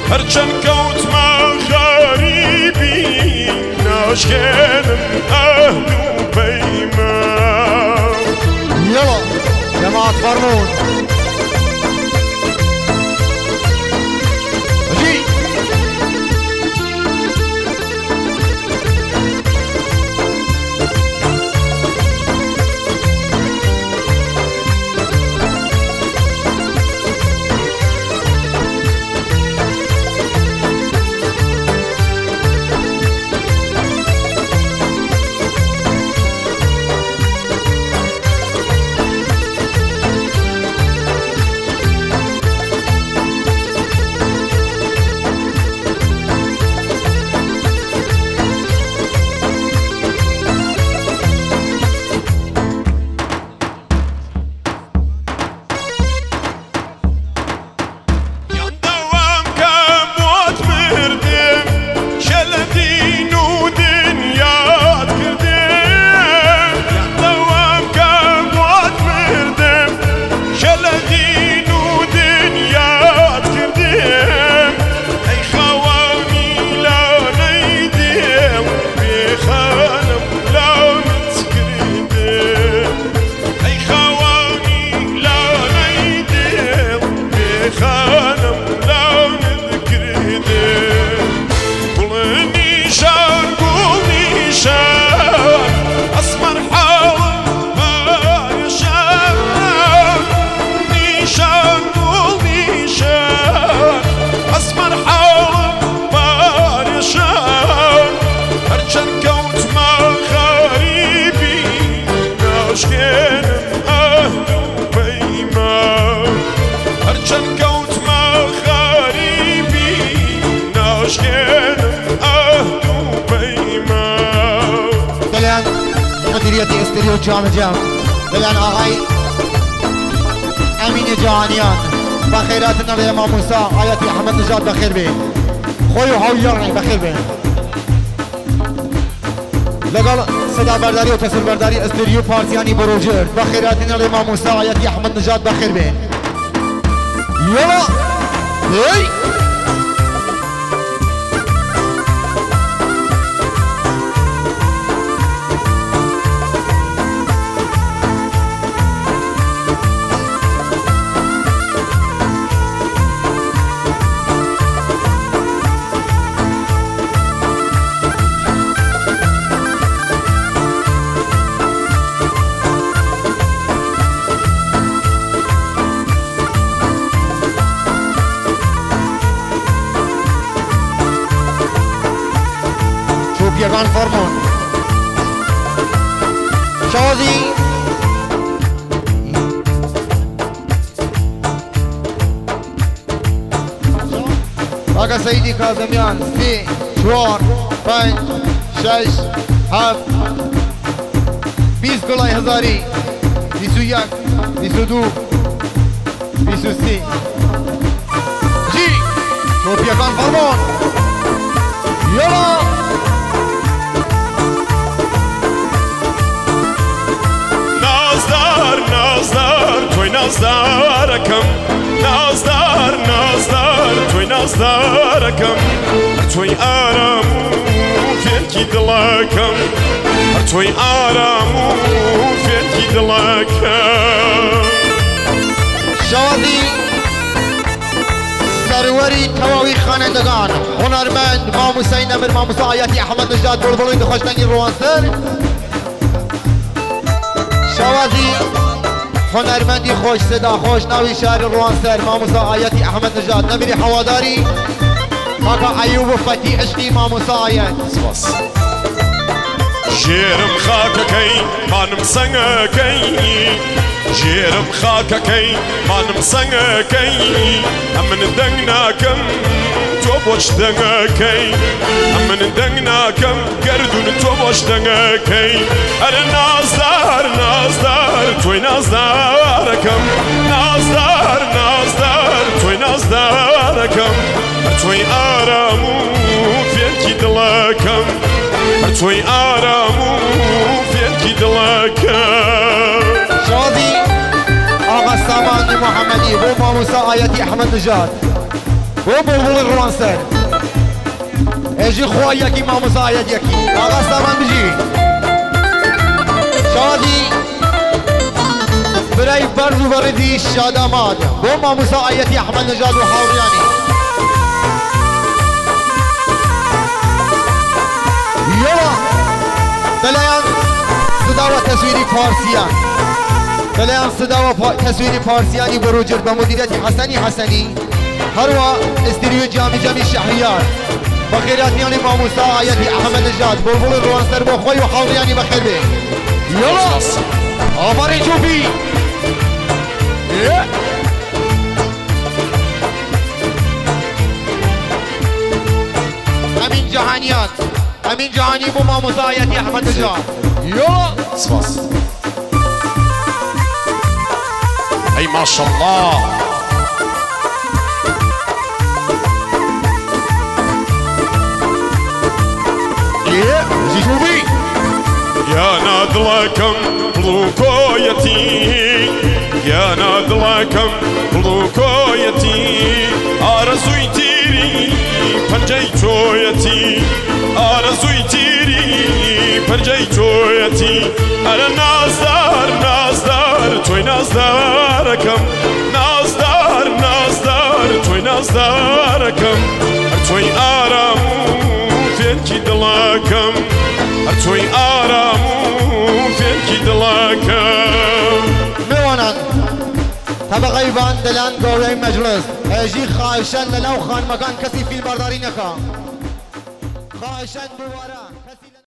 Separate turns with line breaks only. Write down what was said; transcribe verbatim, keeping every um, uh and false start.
هرچند کەوتمە غەریبی ناشکێنم ئەهل و پەیمە.
يلا جماعة فرمون مديرية استريو جام جام بلان آغاي أمين جهانيان بخيرات النبي امام موسى آيات احمد نجات بخير بين خوي وهاويان بخير بين لقال صدا برداري وتصل برداري استريو بارتياني بروجر بخيرات النبي امام موسى آيات احمد نجات بخير بين يلا هي يغان فرمون شوازي آقا سيدي كاظميان سي شوار پنج شش هفت بیست گلای هزاری بیست و یک بیست و دو بیست و سی جی شوف يغان فرمون يلا
نازدار توی نازدارکم نازدار نازدار توی نازدارکم توی آرام و فێرکی دڵەکەم توی آرام و فێرکی دڵەکەم
شادی سروری تواوی خوانندگان هنرمند ماموسای نمر ماموسا آیاتی احمد نژاد بلبلوی خوشتنگی روانسر شوازی هنرمندی خوش صدا خوش ناوی شهر روانسر ماموسا آیاتی احمد نژاد نمیری حواداری آقا ایوب فتی عشقی ماموسا آیت
ژێرم خاکەکەی مانم سەنگەکەی ژێرم خاکەکەی مانم سەنگەکەی ئەم من دەنگ ناکەم تۆ بۆچ دەنگەکەی ئەم من دەنگ ناکەم گەردون تۆ بۆچ دەنگەکەی ئەرە نازدار نازدار تۆی نازدارەکەم نازدار نازدار تۆی نازدارەکەم تۆی ئارام و فێرکی دڵەکەم توی آرام و فێرکی دڵەکەم
شادی آقا سامان محمدی بۆ مامۆستا ئایەتی ئەحمەد نژاد بۆ بڵبڵی ڕوانسەر ئێژی خوا یەکی مامۆسایەت یەکی ئاغا سامان بژی شادی برای بەرز و بەڕێزی شاداماد بۆ مامۆسایەتی ئەحمەد نەژاد و هاوڕیانی یەوە دەلایەن سداوە تەسویری پارسیان دەلایەن سداوە تەسویری پارسیانی بۆ ڕووجرد بە مدیریەتی حەسەنی حەسەنی هەروە ئستریۆ جامی جەمی شەهریار بە خێراتیانی مامۆستا ئایەتی ئەحمەد نەژاد بڵبڵی ڕوانسەر بۆ خۆی و هاوڕیانی بەخێر بێ یەڵا ئاماری جوبی ئەمین جەهانیان ئەمین جەهانی بۆ مامۆستا ئایەتی ئەحمەد نەژاد یەڵا
سپاس أي ما شاء الله
زيتوبي
يا نادلكم بلوكويتي يا نادلكم بلوكويتي أرزوي تيري بنجي تويتي أرزوي تيري بنجي تويتي أنا نازدار نازدار توي نازداركم نازدار نازدار توي نازداركم توي آرام فينكي دلاكم توي آرام فينكي دلاكم
میوانان طبقه بان دلان گوره مجلس اجی خواهشن للاو خان مکان کسی فیلم برداری نکا خواهشن دوباره